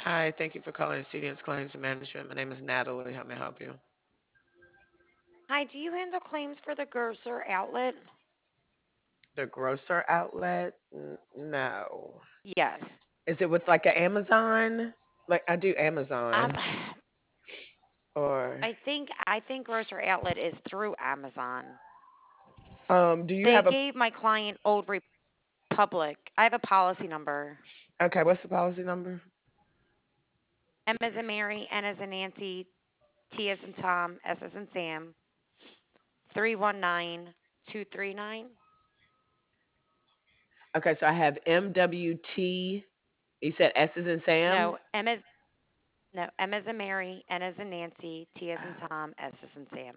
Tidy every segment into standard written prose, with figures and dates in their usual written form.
Hi, thank you for calling CDS Claims Management. My name is Natalie. How may I help you? Hi, do you handle claims for the grocer outlet? The grocer outlet? No. Yes. Is it with like an Amazon? Like I do Um, Amazon or I think grocer outlet is through Amazon. do you They have a gave my client Old Republic. I have a policy number. okay, what's the policy number? M as in Mary, N as in Nancy, T as in Tom, S as in Sam, 319239. Okay, so I have MWT. You said S is in Sam? No, M as no, M as in Mary, N as in Nancy, T as in Oh, Tom, S as in Sam.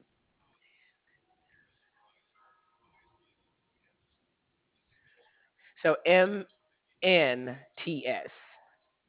so MNTS.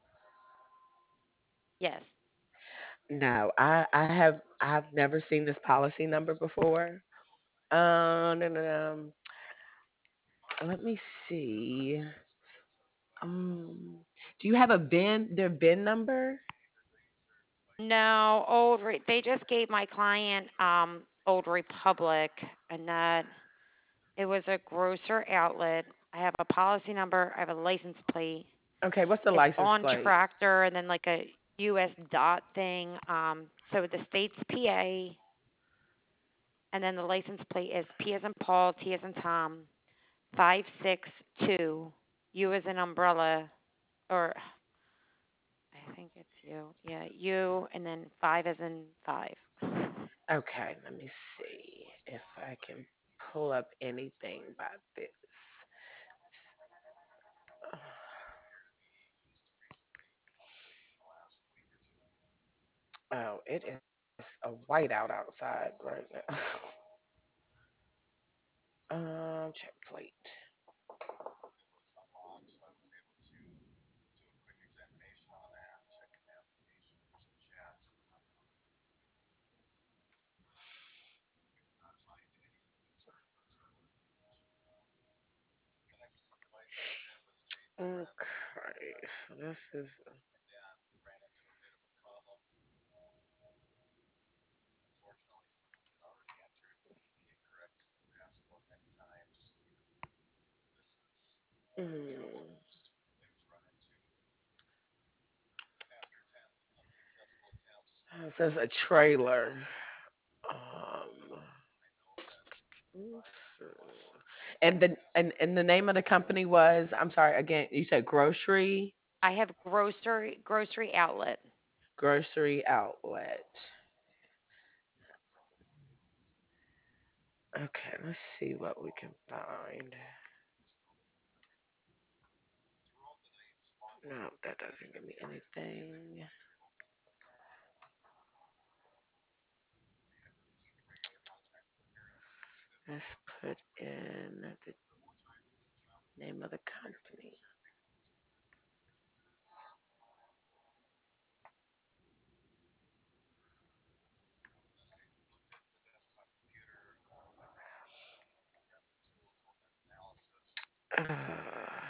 Yes. No, I've never seen this policy number before. No, no, no. Let me see. Um, do you have a their VIN number? No, they just gave my client Old Republic, and that it was a grocer outlet. I have a policy number, I have a license plate. Okay, what's the It's license on plate? tractor and then like a US dot thing. So the state's PA, and then the license plate is P as in Paul, T as in Tom, 562. U as an umbrella, or I think it's you. Yeah, you, and then five as in five. Okay, let me see if I can pull up anything about this. Oh, it is a whiteout outside right now. Check plate. Okay, so this is. Mm, it says a trailer. Um, oops. And the name of the company was. I'm sorry. Again, you said I have grocery outlet. grocery outlet. Okay, let's see what we can find. No, that doesn't give me anything. Let's put in the name of the company. Uh,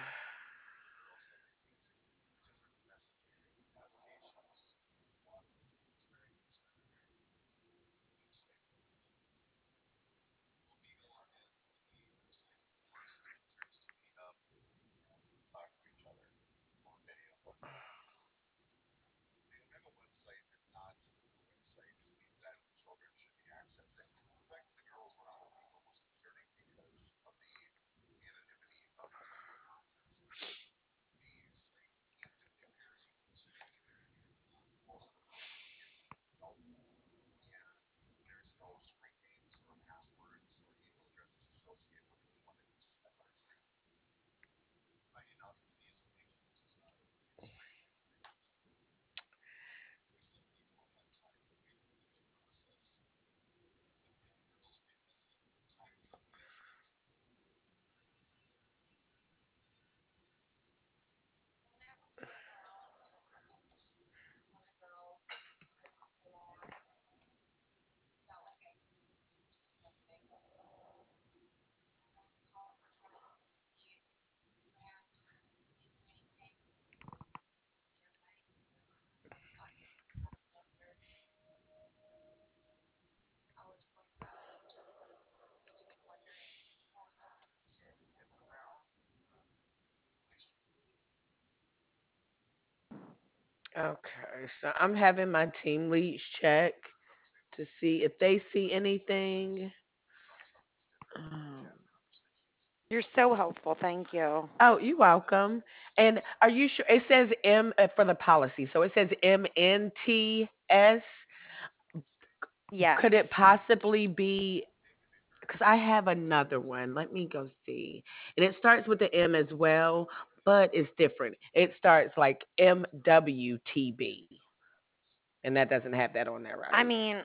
Okay, so I'm having my team leads check to see if they see anything. Um, You're so helpful. Thank you. oh, you're welcome. And are you sure it says M for the policy? So it says MNTS. Yes. Could it possibly be? Because I have another one. Let me go see. And it starts with the M as well, but it's different. It starts like MWTB, and that doesn't have that on there, I right? mean,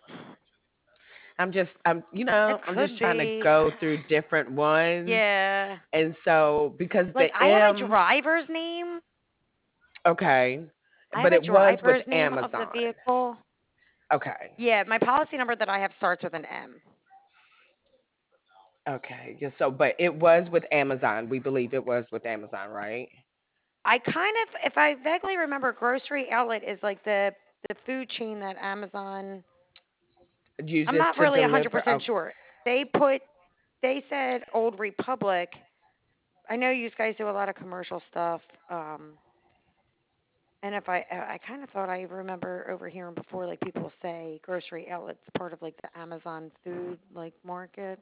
it I'm just could trying to be. go through different ones. Yeah. And so because Like the I have a M, driver's name. okay, I have but a it was with driver's name of the Amazon. vehicle. Okay. Yeah, my policy number that I have starts with an M. Okay. Yeah, so but it was with Amazon. We believe it was with Amazon, right? I kind of, if I vaguely remember, Grocery Outlet is like the food chain that Amazon. Use I'm this not to really deliver. 100% sure. They put, they said Old Republic. I know you guys do a lot of commercial stuff. And if I kind of thought I remember overhearing before, like people say Grocery Outlet's part of like the Amazon food like market.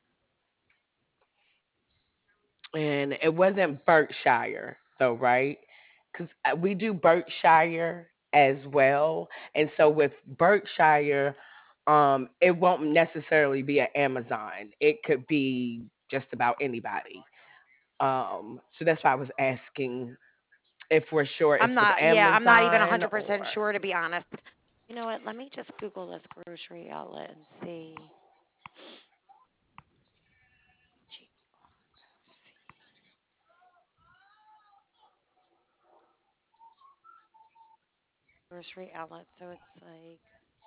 And it wasn't Berkshire though, right? Because we do Berkshire as well, and so with Berkshire, it won't necessarily be an Amazon. It could be just about anybody. So that's why I was asking if we're sure I'm it's with not, yeah, I'm not even Amazon 100% or. sure to be honest. You know what? Let me just Google this Grocery Outlet and see. GRFC. Grocery Outlet. So it's like,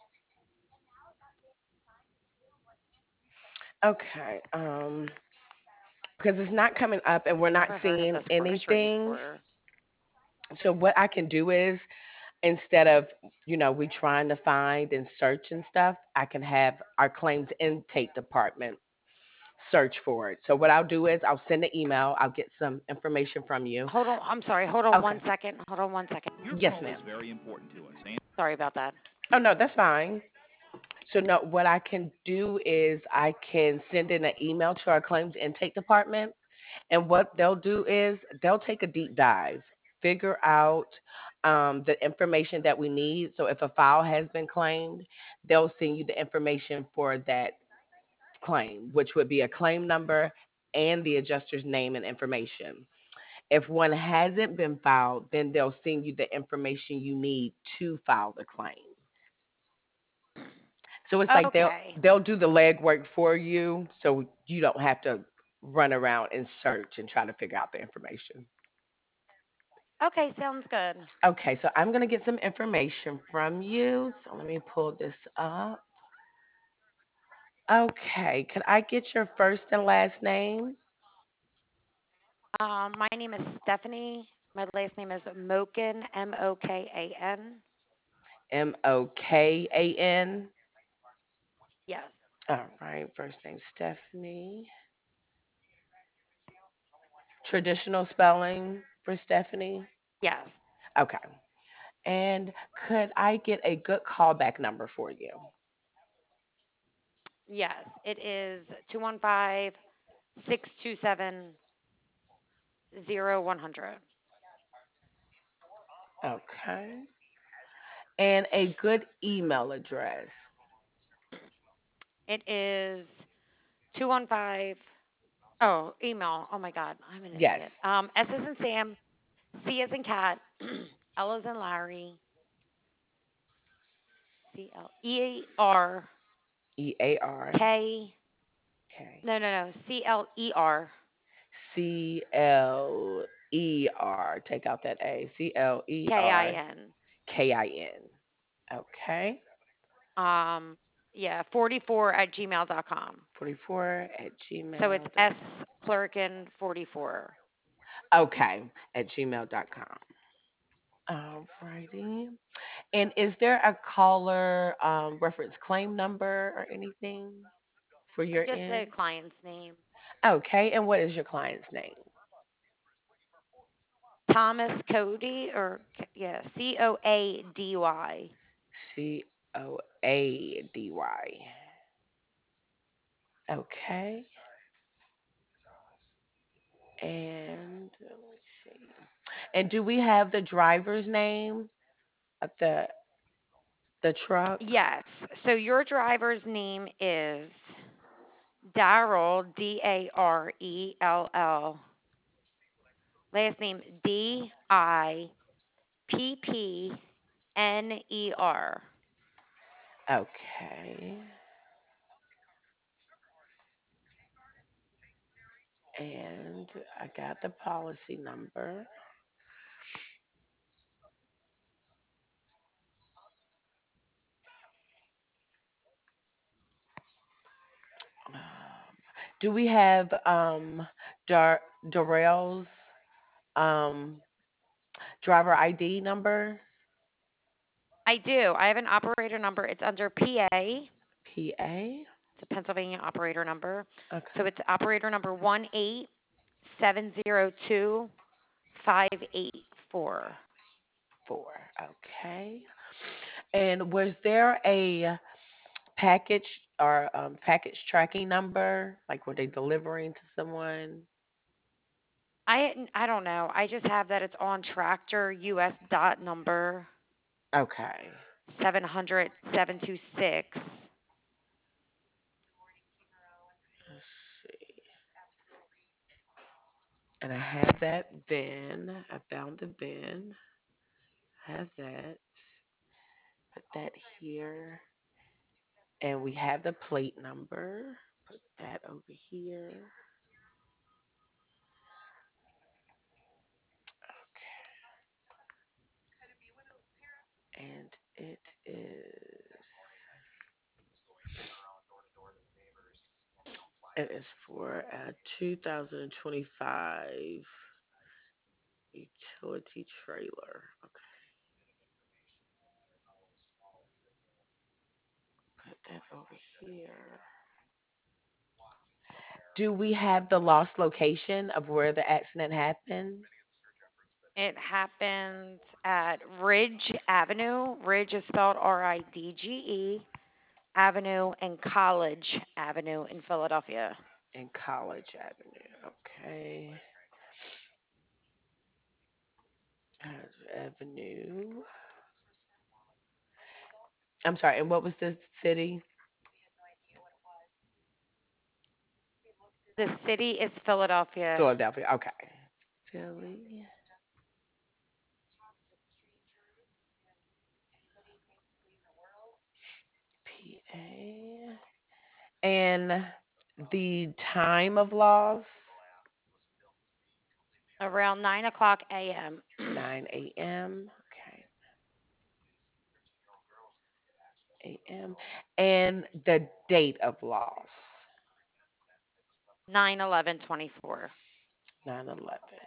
Okay, because it's not coming up and we're not never heard of seeing this grocery anything. store. So what I can do is instead of we trying to find and search and stuff, I can have our claims intake department search for it. So what I'll do is I'll send an email, I'll get some information from you. Hold on. I'm sorry. Hold on Okay. one second. Hold on one second. Yes, ma'am. Sorry about that. Oh no, that's fine. So no, what I can do is I can send in an email to our claims intake department, and what they'll do is they'll take a deep dive, figure out the information that we need. So if a file has been claimed, they'll send you the information for that claim, which would be a claim number and the adjuster's name and information. If one hasn't been filed, then they'll send you the information you need to file the claim. So it's like they'll Okay. they'll do the legwork for you, so you don't have to run around and search and try to figure out the information. Okay. Sounds good. Okay, so I'm gonna get some information from you. So let me pull this up. Okay, can I get your first and last name? My name is Stephanie. My last name is Moken, Mokan. Mokan. Yes. All right, first name Stephanie. Traditional spelling for Stephanie. Yes. Okay. And could I get a good callback number for you? Yes. It is 215-627-0100. Okay. And a good email address. It is 215. Oh, email. Oh my God. I'm an idiot. Yes. S as in Sam, C as in cat, L as in Larry, E A R K. K No. CLER. C L E R. Take out that A. C L E R KIN. K I N. Okay. Um, yeah, 44 at gmail.com. 44 at So it's gmail.com. S Clerkin 44. Okay. At gmail.com. All righty. And is there a caller reference claim number or anything for your Just the end? client's name. Okay. And what is your client's name? Thomas Cody or Yeah, Coady. Coady. Okay. And let me see. And do we have the driver's name of the truck? Yes. So your driver's name is Darrell, Darell. Last name Dippner. Okay. And I got the policy number. Um, do we have Darrell's um driver ID number? I do. I have an operator number. It's under PA. PA. It's a Pennsylvania operator number. So Okay. it's operator number 18702 584. 4. Okay. And was there a package or package tracking number? Like were they delivering to someone? I don't know. I just have that it's on tractor US dot number Okay. 700 726. Let's see. And I have that VIN. I found the VIN. Have that. Put that here. And we have the plate number. Put that over here. And it is for a 2025 utility trailer. Okay, put that over here. Do we have the lost location of where the accident happened? It happened at Ridge Avenue. Ridge is spelled Ridge Avenue and College Avenue in Philadelphia. In College Avenue. Okay. College Avenue. I'm sorry, and what was the city? The city is Philadelphia. Philadelphia. Okay. Philly. PA. And the time of loss? Around 9 o'clock a.m. 9 a.m. Okay. A.m. And the date of loss? 9/11/24. 9/11.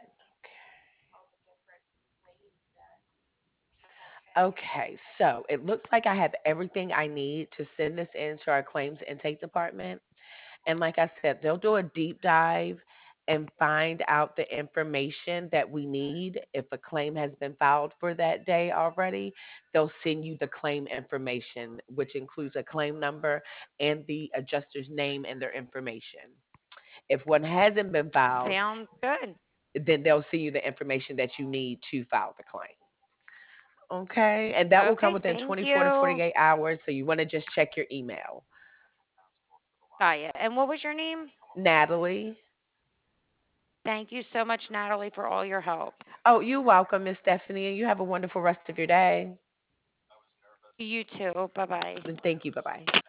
Okay, so it looks like I have everything I need to send this into our claims intake department. And like I said, they'll do a deep dive and find out the information that we need. If a claim has been filed for that day already, they'll send you the claim information, which includes a claim number and the adjuster's name and their information. If one hasn't been filed, Sounds good. then they'll send you the information that you need to file the claim. Okay. And that will come Okay, within thank 24 to you. 48 hours. So you want to just check your email. Got ya. And what was your name? Natalie. Thank you so much, Natalie, for all your help. Oh, you're welcome, Miss Stephanie. And you have a wonderful rest of your day. You too. Bye bye. And thank you. Bye bye.